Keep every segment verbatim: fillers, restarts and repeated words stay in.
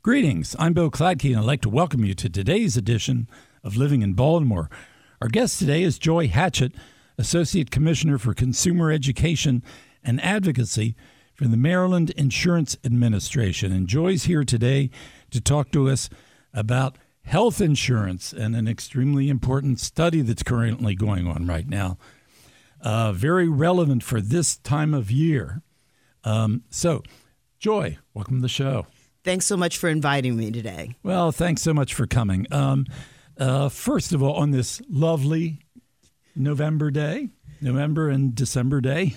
Greetings, I'm Bill Kladke, and I'd like to welcome you to today's edition of Living in Baltimore. Our guest today is Joy Hatchett, Associate Commissioner for Consumer Education and Advocacy for the Maryland Insurance Administration. And Joy's here today to talk to us about health insurance and an extremely important study that's currently going on right now. Uh, very relevant for this time of year. Um, so, Joy, welcome to the show. Thanks so much for inviting me today. Well, thanks so much for coming. Um, uh, first of all, on this lovely November day, November and December day.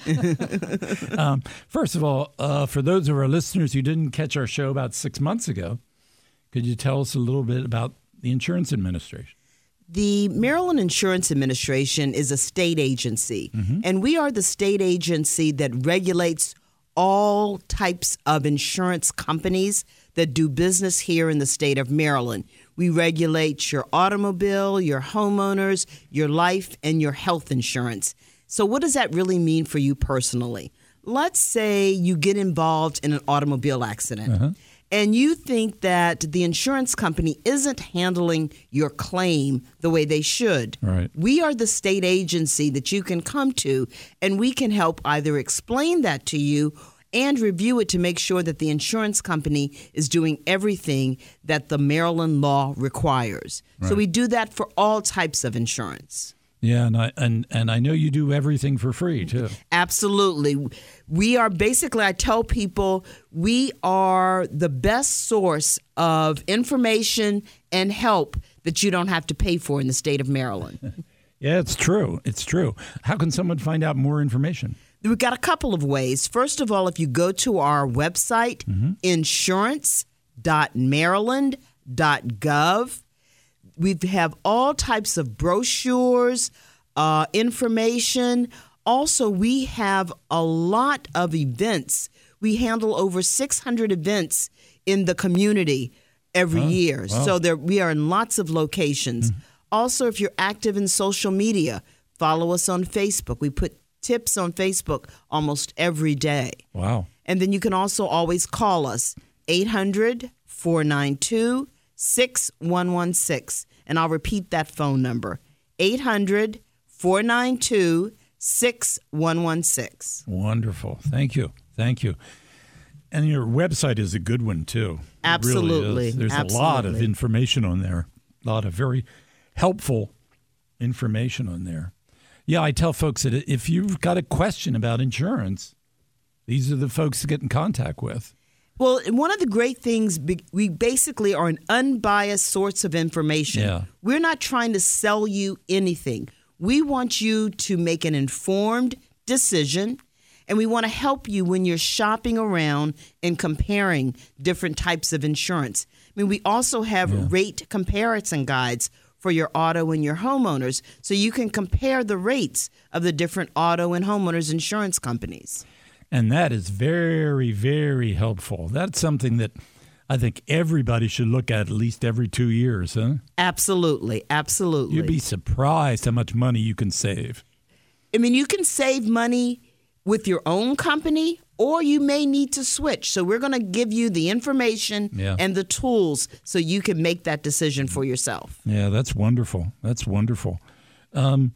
um, first of all, uh, for those of our listeners who didn't catch our show about six months ago, could you tell us a little bit about the Insurance Administration? The Maryland Insurance Administration is a state agency, mm-hmm. and we are the state agency that regulates all types of insurance companies that do business here in the state of Maryland. We regulate your automobile, your homeowners, your life, and your health insurance. So what does that really mean for you personally? Let's say you get involved in an automobile accident, uh-huh. and you think that the insurance company isn't handling your claim the way they should. Right. We are the state agency that you can come to, and we can help either explain that to you and review it to make sure that the insurance company is doing everything that the Maryland law requires. Right. So we do that for all types of insurance. Yeah, and I and, and I know you do everything for free, too. Absolutely. We are basically, I tell people, we are the best source of information and help that you don't have to pay for in the state of Maryland. Yeah, it's true. It's true. How can someone find out more information? We've got a couple of ways. First of all, if you go to our website, mm-hmm. insurance dot maryland dot gov, we have all types of brochures, uh, information. Also, we have a lot of events. We handle over six hundred events in the community every oh, year. Wow. So there, we are in lots of locations. Mm. Also, if you're active in social media, follow us on Facebook. We put tips on Facebook almost every day. Wow. And then you can also always call us, eight hundred, four nine two, six one one six. And I'll repeat that phone number, eight hundred, four nine two, six one one six. Wonderful. Thank you. Thank you. And your website is a good one, too. Absolutely. It really is. There's Absolutely. a lot of information on there, a lot of very helpful information on there. Yeah, I tell folks that if you've got a question about insurance, these are the folks to get in contact with. Well, one of the great things, we basically are an unbiased source of information. Yeah. We're not trying to sell you anything. We want you to make an informed decision, and we want to help you when you're shopping around and comparing different types of insurance. I mean, we also have yeah. rate comparison guides for your auto and your homeowners, so you can compare the rates of the different auto and homeowners insurance companies. And that is very, very helpful. That's something that I think everybody should look at at least every two years, huh? Absolutely, absolutely. You'd be surprised how much money you can save. I mean, you can save money with your own company, or you may need to switch. So we're going to give you the information yeah. and the tools so you can make that decision for yourself. Yeah, that's wonderful. That's wonderful. Um,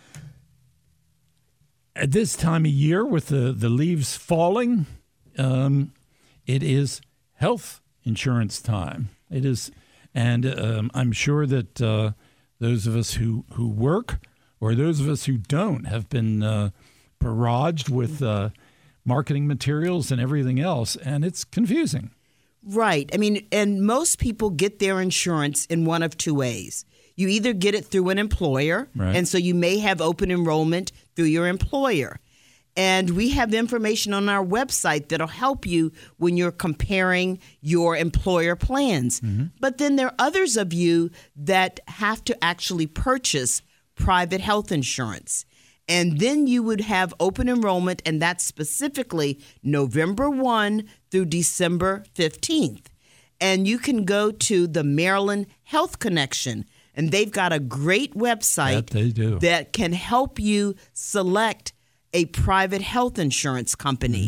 at this time of year, with the, the leaves falling, um, it is health insurance time. It is, and um, I'm sure that uh, those of us who, who work or those of us who don't have been uh, barraged with uh, marketing materials and everything else, and it's confusing. Right. I mean, and most people get their insurance in one of two ways. You either get it through an employer, right. and so you may have open enrollment through your employer. And we have information on our website that'll help you when you're comparing your employer plans. Mm-hmm. But then there are others of you that have to actually purchase private health insurance. And then you would have open enrollment, and that's specifically November first through December fifteenth. And you can go to the Maryland Health Connection, and they've got a great website that, they do. that can help you select a private health insurance company. Mm-hmm.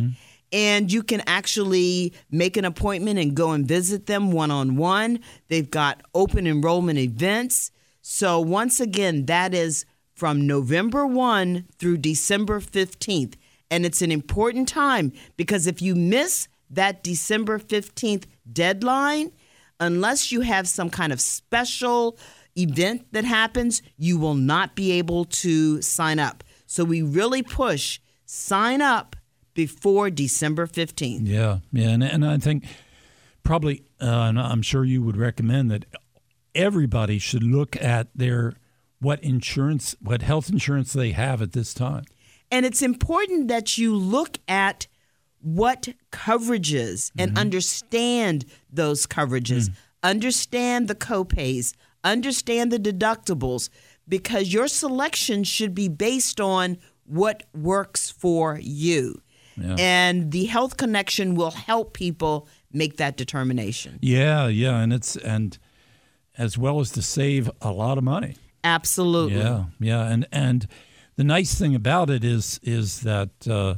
And you can actually make an appointment and go and visit them one-on-one. They've got open enrollment events. So once again, that is from November first through December fifteenth. And it's an important time because if you miss that December fifteenth deadline, unless you have some kind of special event that happens, you will not be able to sign up. So we really push sign up before December fifteenth. Yeah, yeah, and, and I think probably, uh, and I'm sure you would recommend that everybody should look at their what insurance, what health insurance they have at this time. And it's important that you look at what coverages and mm-hmm. understand those coverages, mm. understand the copays, understand the deductibles, because your selection should be based on what works for you. Yeah. And the Health Connection will help people make that determination. Yeah, yeah, and it's and as well as to save a lot of money. Absolutely. Yeah, yeah, and and the nice thing about it is is that uh,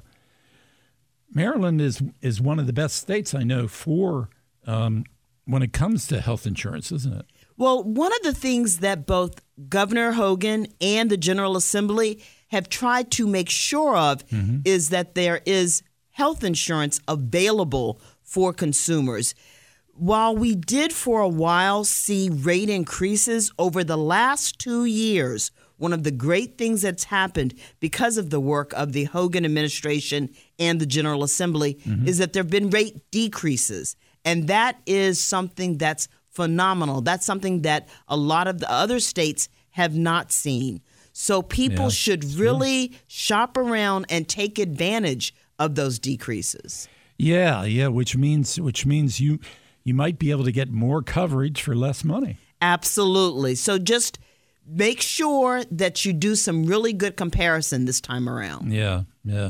Maryland is is one of the best states I know for um, when it comes to health insurance, isn't it? Well, one of the things that both Governor Hogan and the General Assembly have tried to make sure of mm-hmm. is that there is health insurance available for consumers. While we did for a while see rate increases over the last two years, one of the great things that's happened because of the work of the Hogan administration and the General Assembly mm-hmm. is that there have been rate decreases. And that is something that's phenomenal. That's something that a lot of the other states have not seen. So people yeah, should really true. shop around and take advantage of those decreases. Yeah, yeah, which means which means you you might be able to get more coverage for less money. Absolutely. So just make sure that you do some really good comparison this time around. Yeah, yeah.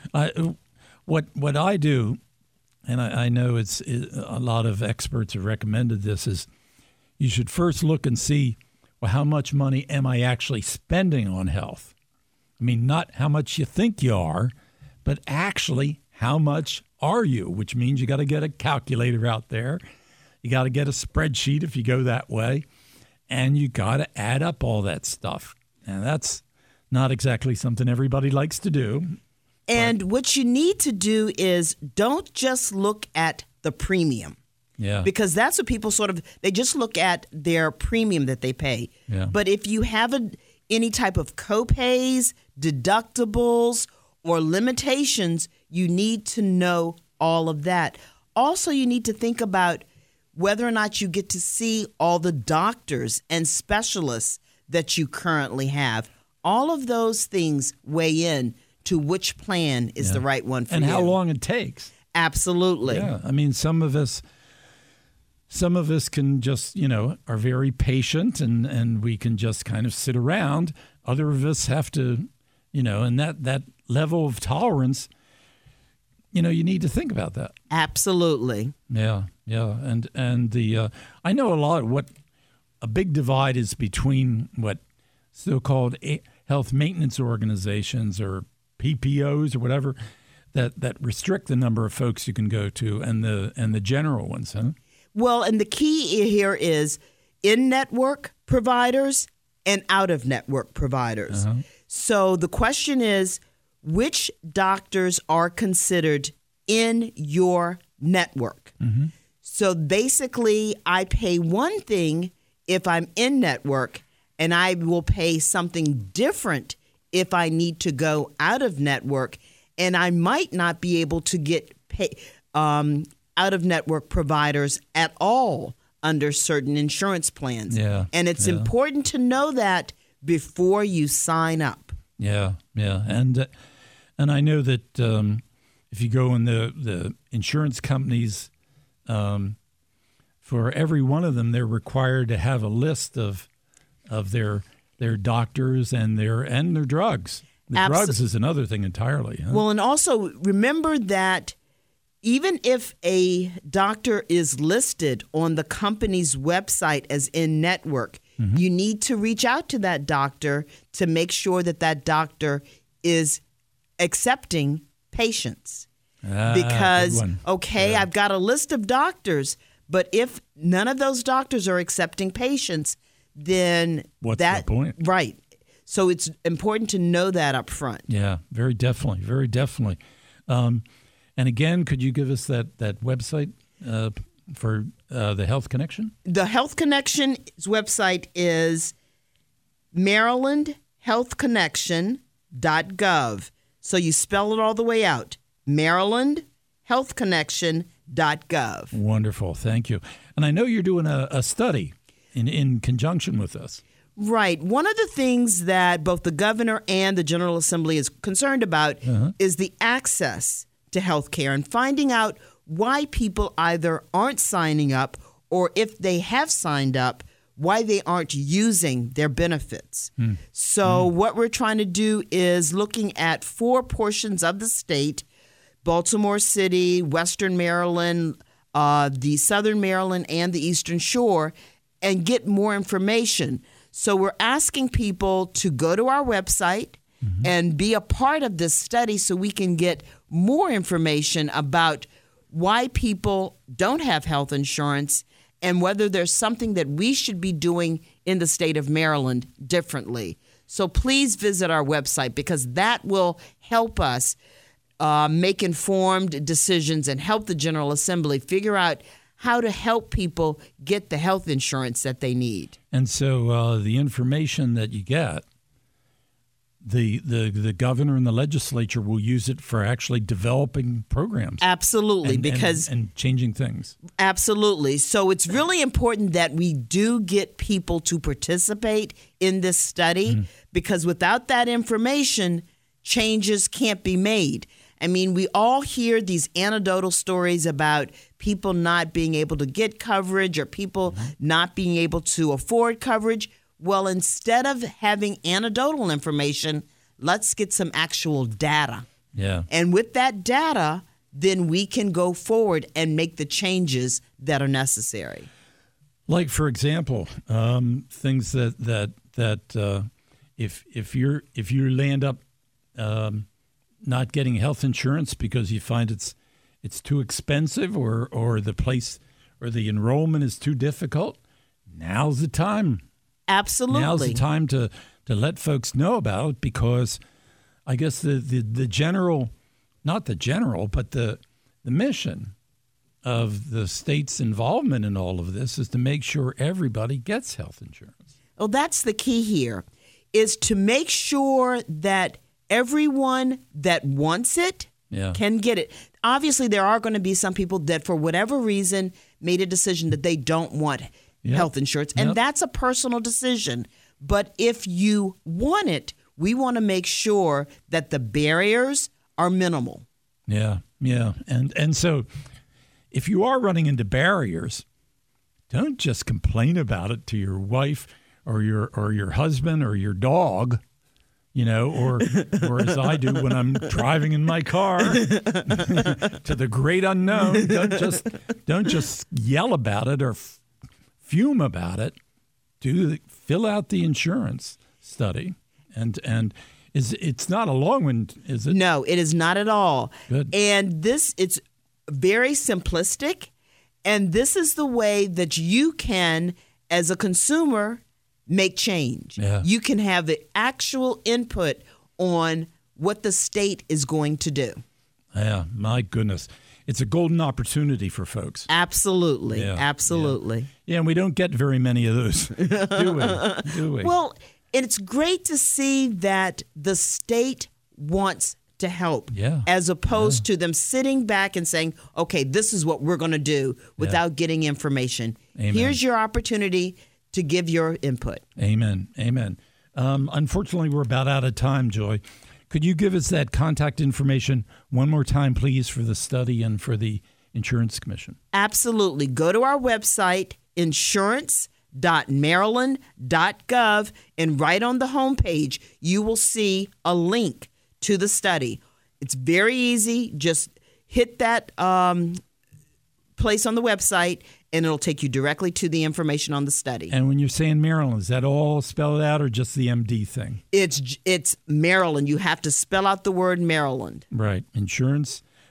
I, what what I do, and I, I know it's it, a lot of experts have recommended this, is you should first look and see, well, how much money am I actually spending on health? I mean, not how much you think you are, but actually how much are you, which means you got to get a calculator out there. You got to get a spreadsheet if you go that way, and you got to add up all that stuff. And that's not exactly something everybody likes to do. And but. what you need to do is don't just look at the premium. Yeah. Because that's what people sort of, they just look at their premium that they pay. Yeah. But if you have a, any type of copays, deductibles, or limitations, you need to know all of that. Also, you need to think about whether or not you get to see all the doctors and specialists that you currently have. All of those things weigh in to which plan is yeah. the right one for and you. And how long it takes. Absolutely. Yeah. I mean, some of us... Some of us can just, you know, are very patient and, and we can just kind of sit around. Other of us have to, you know, and that, that level of tolerance, you know, you need to think about that. Absolutely. Yeah, yeah. And and the uh, I know a lot of what a big divide is between what so-called health maintenance organizations or P P Os or whatever that, that restrict the number of folks you can go to and the and the general ones, huh? Well, and the key here is in-network providers and out-of-network providers. Uh-huh. So the question is, which doctors are considered in your network? Mm-hmm. So basically, I pay one thing if I'm in-network, and I will pay something different if I need to go out-of-network, and I might not be able to get pay, um out-of-network providers at all under certain insurance plans. Yeah, and it's yeah. important to know that before you sign up. Yeah, yeah. And uh, and I know that um, if you go in the, the insurance companies, um, for every one of them, they're required to have a list of of their their doctors and their and their drugs. The Absol- drugs is another thing entirely. Huh? Well, and also remember that even if a doctor is listed on the company's website as in-network, mm-hmm. you need to reach out to that doctor to make sure that that doctor is accepting patients. Ah, because, good one. okay, Yeah. I've got a list of doctors, but if none of those doctors are accepting patients, then What's that, the point? Right. So it's important to know that up front. Yeah, very definitely, very definitely. Um, and again, could you give us that, that website uh, for uh, the Health Connection? The Health Connection's website is maryland health connection dot gov. So you spell it all the way out, maryland health connection dot gov. Wonderful, thank you. And I know you're doing a, a study in, in conjunction with us. Right. One of the things that both the governor and the General Assembly is concerned about uh-huh. is the access to health care and finding out why people either aren't signing up or if they have signed up, why they aren't using their benefits. Hmm. So hmm. what we're trying to do is looking at four portions of the state, Baltimore City, Western Maryland, uh, the Southern Maryland, and the Eastern Shore, and get more information. So we're asking people to go to our website mm-hmm. and be a part of this study so we can get more information about why people don't have health insurance and whether there's something that we should be doing in the state of Maryland differently. So please visit our website because that will help us uh, make informed decisions and help the General Assembly figure out how to help people get the health insurance that they need. And so uh, the information that you get, the, the the governor and the legislature will use it for actually developing programs. Absolutely, and, because and, and changing things. Absolutely. So it's really important that we do get people to participate in this study mm. because without that information, changes can't be made. I mean, we all hear these anecdotal stories about people not being able to get coverage or people mm-hmm. not being able to afford coverage. Well, instead of having anecdotal information, let's get some actual data. Yeah. And with that data, then we can go forward and make the changes that are necessary. Like, for example, um, things that that that uh, if if you're if you land up um, not getting health insurance because you find it's it's too expensive or or the place or the enrollment is too difficult, now's the time. Absolutely. Now's the time to, to let folks know about it because I guess the, the, the general, not the general, but the the mission of the state's involvement in all of this is to make sure everybody gets health insurance. Well, that's the key here, is to make sure that everyone that wants it yeah. can get it. Obviously, there are going to be some people that, for whatever reason, made a decision that they don't want yep. health insurance, and yep. that's a personal decision. But if you want it, we want to make sure that the barriers are minimal. Yeah, yeah. And, and so if you are running into barriers, don't just complain about it to your wife or your or your husband or your dog. You know, or or as I do when I'm driving in my car to the great unknown. Don't just don't just yell about it or f- fume about it. Do the, fill out the insurance study, and and is it's not a long one, is it? No, it is not at all. Good. And this it's very simplistic, and this is the way that you can, as a consumer, make change. Yeah. You can have the actual input on what the state is going to do. Yeah, my goodness. It's a golden opportunity for folks. Absolutely. Yeah, Absolutely. Yeah. yeah, and we don't get very many of those, do we? Do we? Well, it's great to see that the state wants to help yeah. as opposed yeah. to them sitting back and saying, okay, this is what we're going to do without yeah. getting information. Amen. Here's your opportunity to give your input. Amen. Amen. Um, unfortunately, we're about out of time, Joy. Could you give us that contact information one more time, please, for the study and for the Insurance Commission? Absolutely. Go to our website, insurance dot maryland dot gov, and right on the homepage, you will see a link to the study. It's very easy. Just hit that um, place on the website, and it'll take you directly to the information on the study. And when you're saying Maryland, is that all spelled out or just the M D thing? It's it's Maryland. You have to spell out the word Maryland. Right. insurance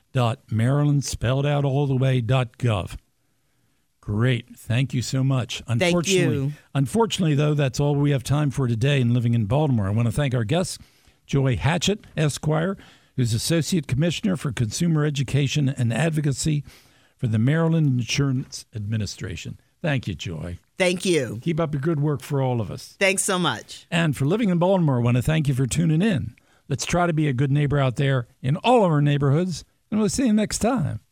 dot maryland, spelled out all the way, dot gov. Great. Thank you so much. Unfortunately, Thank you. Unfortunately, though, that's all we have time for today in Living in Baltimore. I want to thank our guest, Joy Hatchett, Esquire, who's Associate Commissioner for Consumer Education and Advocacy for the Maryland Insurance Administration. Thank you, Joy. Thank you. Keep up your good work for all of us. Thanks so much. And for Living in Baltimore, I want to thank you for tuning in. Let's try to be a good neighbor out there in all of our neighborhoods, and we'll see you next time.